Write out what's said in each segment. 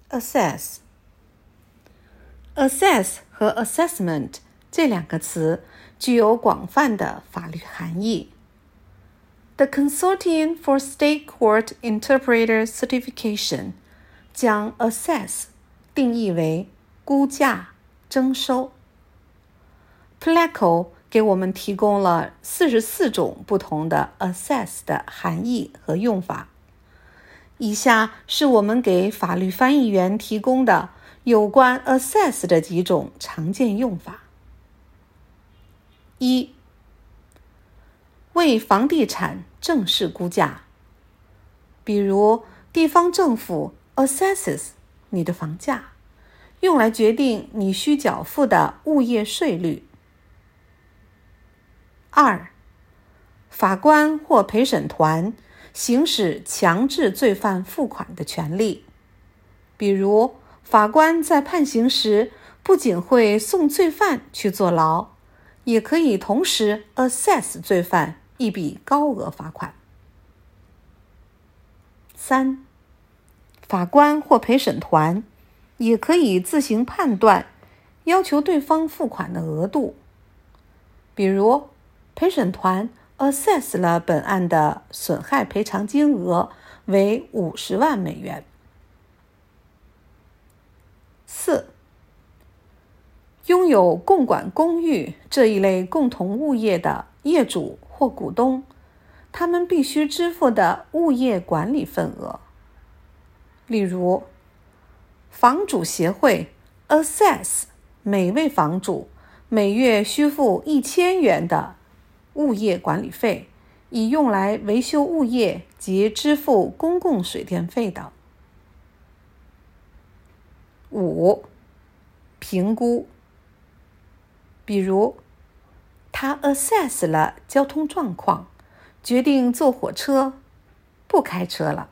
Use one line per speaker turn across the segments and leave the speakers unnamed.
Assess 和 assessment 这两个词具有广泛的法律含义。The Consortium for State Court Interpreter Certification 将 assess 定义为估价、征收。Pleco 给我们提供了44种不同的 assess 的含义和用法。以下是我们给法律翻译员提供的有关 assess 的几种常见用法。1. 为房地产正式估价，比如地方政府 assesses 你的房价，用来决定你需缴付的物业税率。2. 法官或陪审团行使强制罪犯付款的权利，比如法官在判刑时不仅会送罪犯去坐牢，也可以同时 assess 罪犯一笔高额罚款。3. 法官或陪审团也可以自行判断要求对方付款的额度，比如陪审团 assess 了本案的损害赔偿金额为50万美元。4. 拥有共管公寓这一类共同物业的业主或股东，他们必须支付的物业管理份额。例如，房主协会 assess 每位房主每月需付1000元的物业管理费，以用来维修物业及支付公共水电费等。5. 评估，比如他 assess 了交通状况，决定坐火车，不开车了。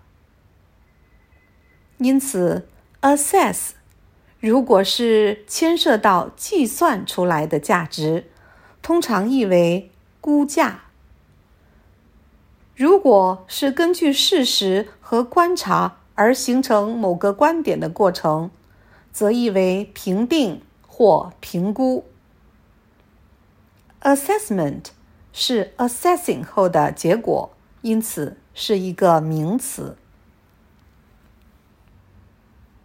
因此 assess 如果是牵涉到计算出来的价值，通常译为估价。如果是根据事实和观察而形成某个观点的过程，则译为评定或评估。Assessment 是 assessing 后的结果，因此是一个名词。